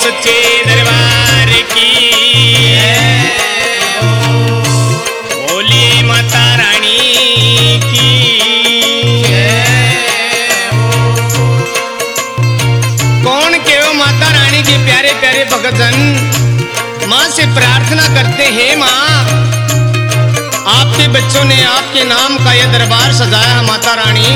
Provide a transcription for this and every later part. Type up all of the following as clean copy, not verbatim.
सच्चे दरबार की बोलिए माता रानी की। कौन के हो माता रानी के प्यारे प्यारे भक्तजन माँ से प्रार्थना करते हैं, माँ आपके बच्चों ने आपके नाम का यह दरबार सजाया माता रानी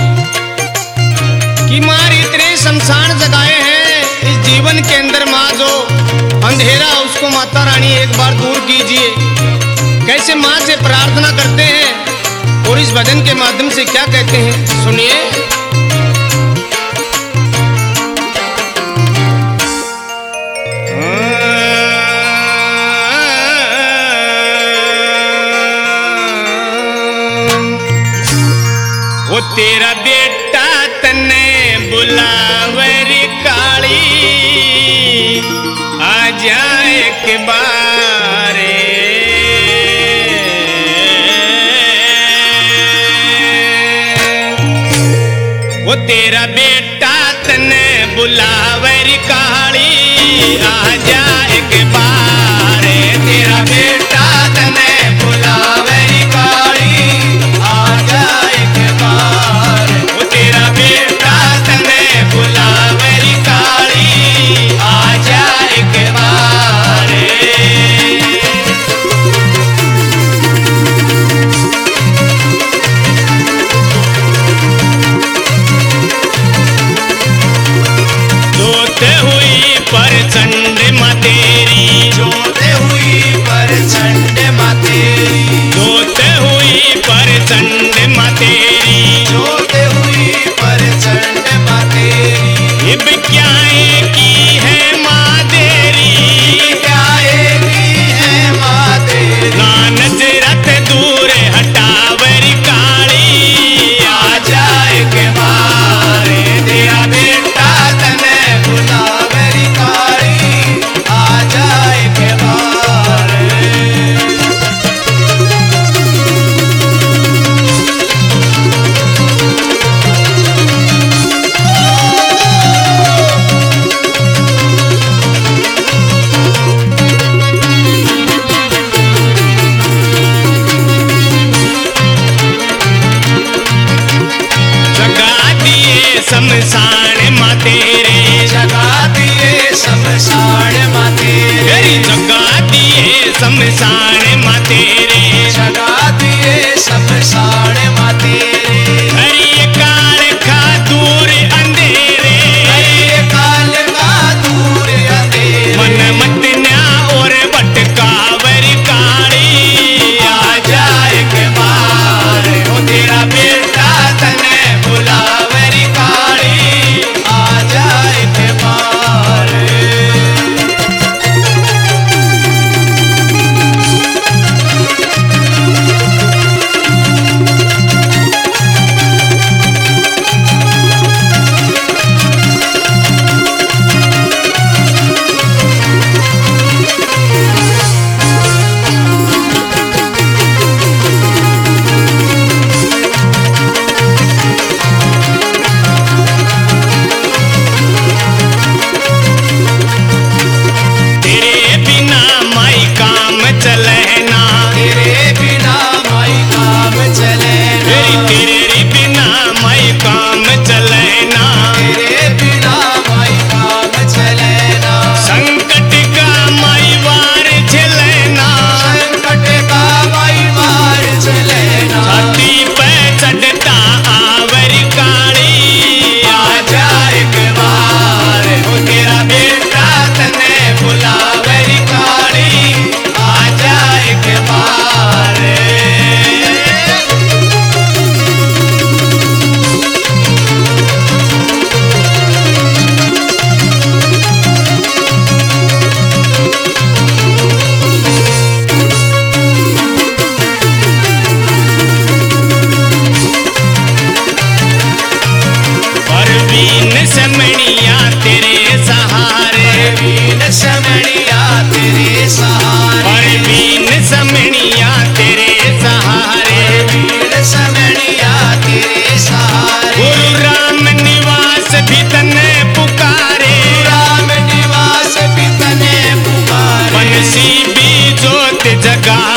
कि माँ इतने शमशान जगाए हैं इस जीवन के अंदर, माँ जो अंधेरा उसको माता रानी एक बार दूर कीजिए। कैसे माँ से प्रार्थना करते हैं और इस भजन के माध्यम से क्या कहते हैं, सुनिए। वो तेरा बेटा तने बुलावरी काली आ जाए के बारे। वो तेरा बेटा तने बुलावरी काली आ जाए के बारे। तेरा बेटा तने बुलावरी काली आ जाए के बारे। वो तेरा बेटा तने बुलावरी काली आ जाए के बारे। जोते हुई प्रचंड माँ तेरी, जोते हुई प्रचंड माँ तेरी, जोते हुई प्रचंड माँ तेरी, जोते हुई प्रचंड माँ तेरी। अब क्या की है माँ तेरी, क्या की है माँ तेरी। ना नजरत दूर हटावरी काली आ जाए के बारे। तेरा बेटा तने बुलावरी काली आ जाए के बारे। जगा दिए शमशान माँ तेरे, जगा दिए शमशान माँ तेरे, जगा दिए शमशान माँ तेरे, जगा दिए शमशान माँ तेरे। हरि काल का दूर अंधेरे, हरि काल का दूर अंधेरे। मन मत न्या और भटकावरी काली आ जाए के बारे। ओ तेरा बेटा तने बुलावरी काली आ जाए के बारे।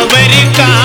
खबर का